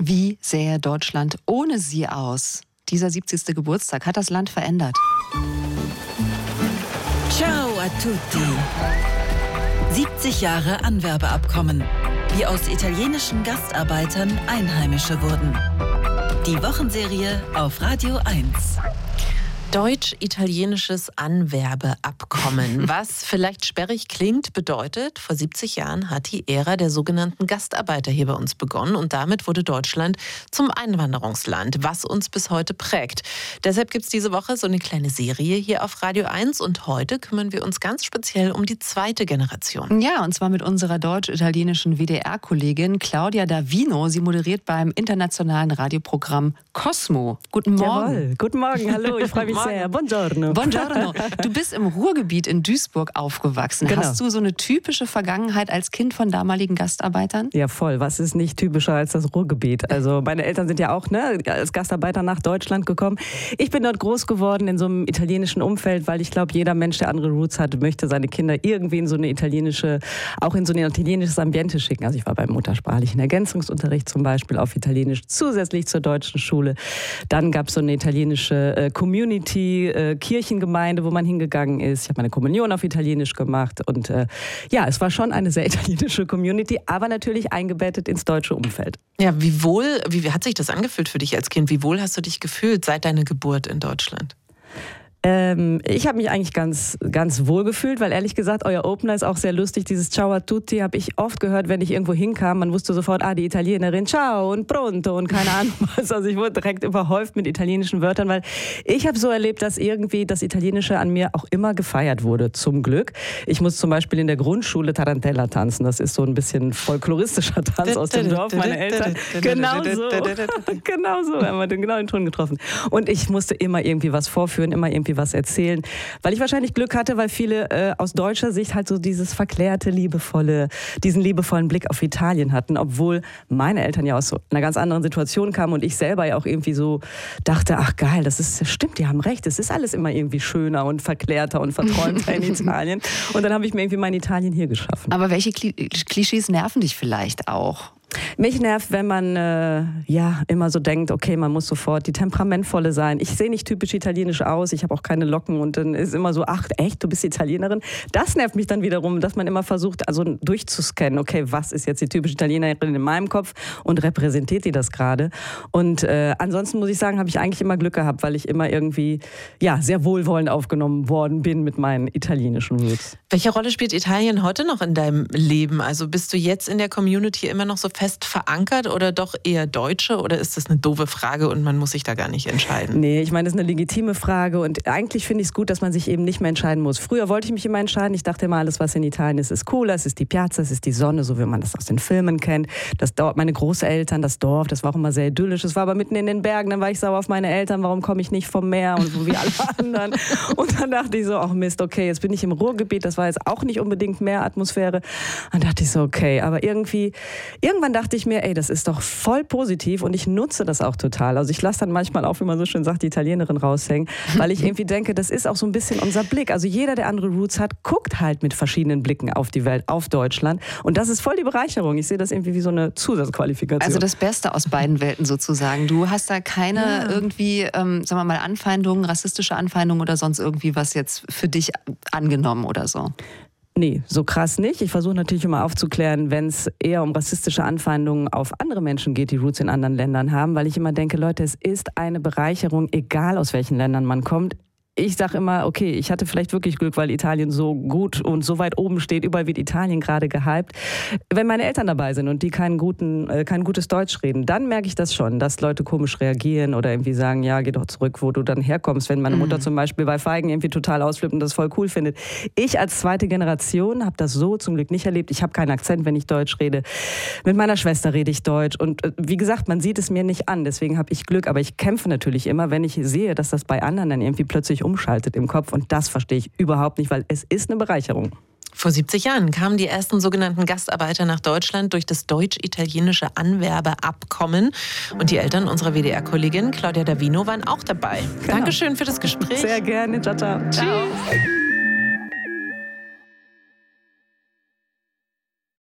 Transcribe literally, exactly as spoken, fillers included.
Wie sähe Deutschland ohne sie aus? Dieser siebzigste Geburtstag hat das Land verändert. Ciao a tutti. siebzig Jahre Anwerbeabkommen. Wie aus italienischen Gastarbeitern Einheimische wurden. Die Wochenserie auf Radio eins. Deutsch-italienisches Anwerbeabkommen. Was vielleicht sperrig klingt, bedeutet, vor siebzig Jahren hat die Ära der sogenannten Gastarbeiter hier bei uns begonnen und damit wurde Deutschland zum Einwanderungsland, was uns bis heute prägt. Deshalb gibt es diese Woche so eine kleine Serie hier auf Radio eins und heute kümmern wir uns ganz speziell um die zweite Generation. Ja, und zwar mit unserer deutsch-italienischen W D R-Kollegin Claudia Davino. Sie moderiert beim internationalen Radioprogramm Cosmo. Guten Morgen. Jawohl. Guten Morgen, hallo, ich freue mich sehr. Buongiorno. Buongiorno. Du bist im Ruhrgebiet in Duisburg aufgewachsen. Genau. Hast du so eine typische Vergangenheit als Kind von damaligen Gastarbeitern? Ja, voll. Was ist nicht typischer als das Ruhrgebiet? Also meine Eltern sind ja auch ne, als Gastarbeiter nach Deutschland gekommen. Ich bin dort groß geworden in so einem italienischen Umfeld, weil ich glaube, jeder Mensch, der andere Roots hat, möchte seine Kinder irgendwie in so eine italienische, auch in so ein italienisches Ambiente schicken. Also ich war beim muttersprachlichen Ergänzungsunterricht zum Beispiel auf Italienisch, zusätzlich zur deutschen Schule. Dann gab es so eine italienische äh, Community, äh, Kirchengemeinde, wo man hingegangen ist. Ich habe meine Kommunion auf Italienisch gemacht und äh, ja, es war schon eine sehr italienische Community, aber natürlich eingebettet ins deutsche Umfeld. Ja, wie wohl, wie, wie hat sich das angefühlt für dich als Kind? Wie wohl hast du dich gefühlt seit deiner Geburt in Deutschland? Ähm, ich habe mich eigentlich ganz, ganz wohl gefühlt, weil ehrlich gesagt, euer Opener ist auch sehr lustig. Dieses Ciao a tutti habe ich oft gehört, wenn ich irgendwo hinkam. Man wusste sofort, ah, die Italienerin, ciao und pronto und keine Ahnung was. Also ich wurde direkt überhäuft mit italienischen Wörtern, weil ich habe so erlebt, dass irgendwie das Italienische an mir auch immer gefeiert wurde, zum Glück. Ich muss zum Beispiel in der Grundschule Tarantella tanzen. Das ist so ein bisschen folkloristischer Tanz aus dem Dorf meiner Eltern. Genau so. Genau so, haben wir genau den Ton getroffen. Und ich musste immer irgendwie was vorführen, immer irgendwie was erzählen, weil ich wahrscheinlich Glück hatte, weil viele äh, aus deutscher Sicht halt so dieses verklärte, liebevolle, diesen liebevollen Blick auf Italien hatten, obwohl meine Eltern ja aus so einer ganz anderen Situation kamen und ich selber ja auch irgendwie so dachte, ach geil, das ist, stimmt, die haben recht, es ist alles immer irgendwie schöner und verklärter und verträumter in Italien und dann habe ich mir irgendwie mein Italien hier geschaffen. Aber welche Kli- Klischees nerven dich vielleicht auch? Mich nervt, wenn man äh, ja immer so denkt, okay, man muss sofort die Temperamentvolle sein. Ich sehe nicht typisch italienisch aus, ich habe auch keine Locken und dann ist immer so, ach echt, du bist Italienerin? Das nervt mich dann wiederum, dass man immer versucht, also durchzuscannen, okay, was ist jetzt die typische Italienerin in meinem Kopf und repräsentiert die das gerade? Und äh, ansonsten muss ich sagen, habe ich eigentlich immer Glück gehabt, weil ich immer irgendwie ja sehr wohlwollend aufgenommen worden bin mit meinen italienischen Roots. Welche Rolle spielt Italien heute noch in deinem Leben? Also bist du jetzt in der Community immer noch so fest verankert oder doch eher Deutsche oder ist das eine doofe Frage und man muss sich da gar nicht entscheiden? Nee, ich meine, das ist eine legitime Frage und eigentlich finde ich es gut, dass man sich eben nicht mehr entscheiden muss. Früher wollte ich mich immer entscheiden, ich dachte immer, alles was in Italien ist, ist cooler, es ist die Piazza, es ist die Sonne, so wie man das aus den Filmen kennt. Das Dorf, meine Großeltern, das Dorf, das war auch immer sehr idyllisch, es war aber mitten in den Bergen, dann war ich sauer auf meine Eltern, warum komme ich nicht vom Meer und so wie alle anderen. Und dann dachte ich so, ach Mist, okay, jetzt bin ich im Ruhrgebiet, das war jetzt auch nicht unbedingt Meeratmosphäre. Dann dachte ich so, okay, aber irgendwie, irgendwann dachte ich mir, ey, das ist doch voll positiv und ich nutze das auch total. Also ich lasse dann manchmal auch, wie man so schön sagt, die Italienerin raushängen, weil ich irgendwie denke, das ist auch so ein bisschen unser Blick. Also jeder, der andere Roots hat, guckt halt mit verschiedenen Blicken auf die Welt, auf Deutschland und das ist voll die Bereicherung. Ich sehe das irgendwie wie so eine Zusatzqualifikation. Also das Beste aus beiden Welten sozusagen. Du hast da keine ja. irgendwie, ähm, sagen wir mal, Anfeindungen, rassistische Anfeindungen oder sonst irgendwie was jetzt für dich angenommen oder so? Nee, so krass nicht. Ich versuche natürlich immer aufzuklären, wenn es eher um rassistische Anfeindungen auf andere Menschen geht, die Roots in anderen Ländern haben, weil ich immer denke, Leute, es ist eine Bereicherung, egal aus welchen Ländern man kommt. Ich sage immer, okay, ich hatte vielleicht wirklich Glück, weil Italien so gut und so weit oben steht. Überall wird Italien gerade gehypt. Wenn meine Eltern dabei sind und die kein, guten, äh, kein gutes Deutsch reden, dann merke ich das schon, dass Leute komisch reagieren oder irgendwie sagen, ja, geh doch zurück, wo du dann herkommst. Wenn meine Mutter mhm. zum Beispiel bei Feigen irgendwie total ausflippt und das voll cool findet. Ich als zweite Generation habe das so zum Glück nicht erlebt. Ich habe keinen Akzent, wenn ich Deutsch rede. Mit meiner Schwester rede ich Deutsch. Und äh, wie gesagt, man sieht es mir nicht an. Deswegen habe ich Glück. Aber ich kämpfe natürlich immer, wenn ich sehe, dass das bei anderen dann irgendwie plötzlich umschaltet im Kopf und das verstehe ich überhaupt nicht, weil es ist eine Bereicherung. Vor siebzig Jahren kamen die ersten sogenannten Gastarbeiter nach Deutschland durch das deutsch-italienische Anwerbeabkommen und die Eltern unserer W D R-Kollegin Claudia Davino waren auch dabei. Genau. Dankeschön für das Gespräch. Sehr gerne. Ciao, ciao. Tschüss.